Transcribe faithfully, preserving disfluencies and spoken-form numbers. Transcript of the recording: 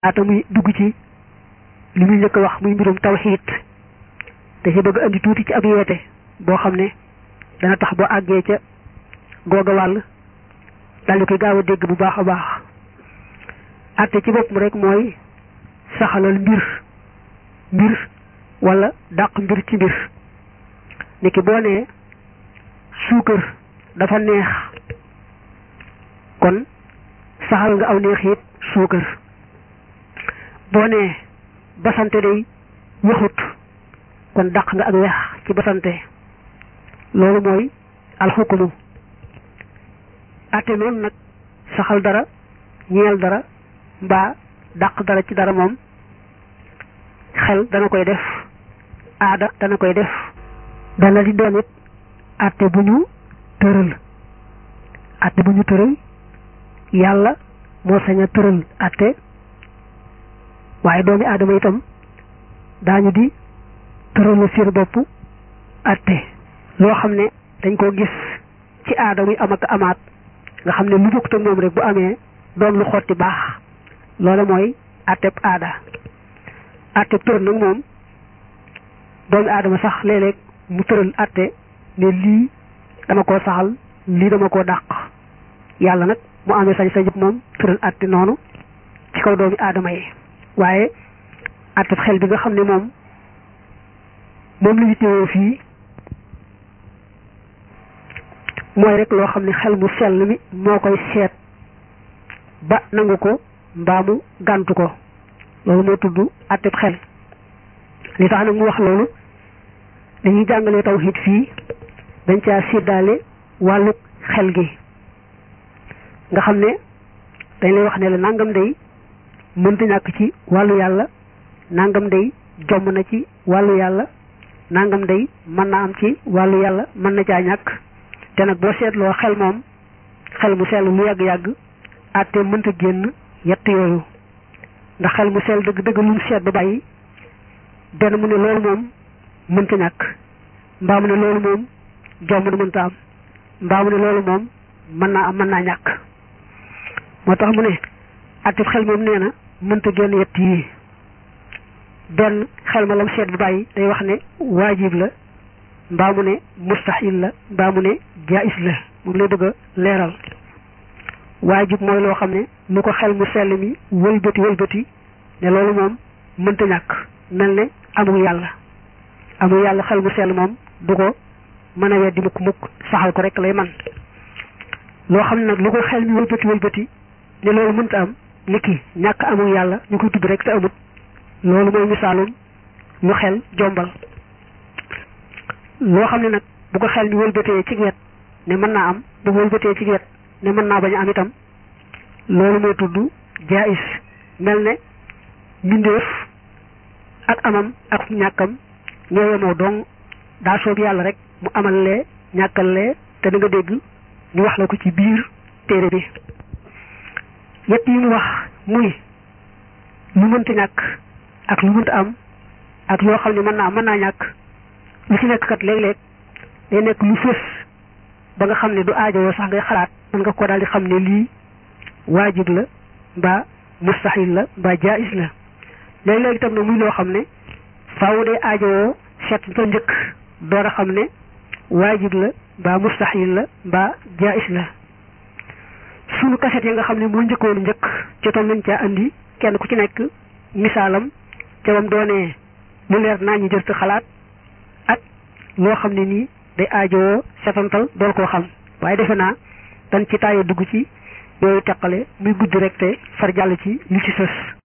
ata muy dugg ci li muy njëkk wax muy mbirum tawxiid te ci bëgg andi tuuti ci ab yeete boo xam ne dana tax boo àggee ca googa wàll daal di koy gaaw a dégg bu baax a baax atte ci boppam rek mooy saxalal mbir mbir wala dàq mbir ci mbir niki boo nee suukar dafa neex kon saxal nga aw neex it suukar boo nee basante day waxut kon dàq nga ak wex ci basante loolu mooy alxukumu atte noonu nag saxal dara ñeel dara mbaa dàq dara ci dara moom xel dana koy def aada dana koy def dana di doon it atte bu ñu tëral atte bu ñu tëral yàlla moo sañ a tëral atte waaye doomi aadama itam daañu di tëral seen bopp atte loo xam ne dañ koo gis ci aada muy am ak amaat nga xam ne lu bokkut ak moom rek bu amee doon lu xotti baax loola mooy atteb aada atteb tëral nag moom doomi aadama sax léeg-léeg mu tëral atte ne lii dama koo saxal lii dama koo dàq yàlla nag mu amee sañ-sañ moom tëral atte noonu ci kaw doomi aadama yi waaye atteb xel bi nga xam ne moom moom la ñu teewoo fii mooy rek loo xam ne xel mu sell mi moo koy seet ba nangu ko mbaa mu gàntu ko loolu moo tudd atteb xel li tax nag mu wax loolu dañuy jàngalee tawhid fii dañ caa séddaale wàllu xel gi nga xam ne dañ lay wax ne la nangam day mënta ñàkk ci wàllu yàlla nangam day jomm na ci wàllu yàlla nangam day mën na am ci wàllu yàlla mën na caa ñàkk te nag boo seetloo xel moom xel mu sell lu yàgg-yàgg àtte mënta génn yett yooyu ndax xel mu sell dëgg dëgg lu mu seet ba bàyyi benn mu ne loolu moom mënta ñàkk mbaa mu ne loolu moom jomm na mënta am mbaa mu ne loolu moom mën naa am mën naa ñàkk moo tax mu ne àtte xel moom nee na mënta génn yett yii benn xel ma lam seet ba bàyyi day wax ne waajib la mbaa mu ne mustahil la mbaa mu ne jaais la moom lay bëgg a leeral waajib mooy loo xam ne lu ko xel mu sell mi wëlbati wëlbati ne loolu moom mënta ñàkk mel ne amul yàlla amul yàlla xel mu sell moom du ko mën a weddi mukk mukk saxal ko rek lay man loo xam ne nag lu ko xel mi wëlbati wëlbati ne loolu mënta am niki ñàkk amul yàlla ñu koy tudd rek te amut loolu mooy misaalum lu xel jombal loo xam ne nag bu ko xel mi wëlbatee ci wet ne mën naa am bu wëlbatee ci wet ne mën naa bañ a am itam loolu mooy tudd jaais mel ne mbindeef ak amam ak ñàkkam ñoo yemoo dong daa soob yàlla rek mu amal lee ñàkkal lee te da nga dégg ñu wax la ko ci biir téere bi yett yi mu wax muy lu mënta ñàkk ak lu mënta am ak yoo xam ne mën naa mën naa ñàkk lu ci nekk kat léeg-léeg day nekk lu fës ba nga xam ne du aajowoo sax ngay xalaat mën nga ko daal di xam ne lii waajib la mbaa mustahil la mbaa jaais la léeg-léeg itam ne muy loo xam ne faaw day aajowoo seet ba njëkk door a xam ne waajib la mbaa mustahil la mbaa jaais la sunu kaset yi nga xam ne moo njëkkoon njëkk jotoon nañ caa andi kenn ku ci nekk misaalam ca wam doonee lu leer naa ñu jël xalaat ak loo xam ne nii day aajowoo setantal dool koo xam waaye defe naa dañ ci taaye dugg ci yooyu teqale muy guddi rek te far jàll ci li ci sës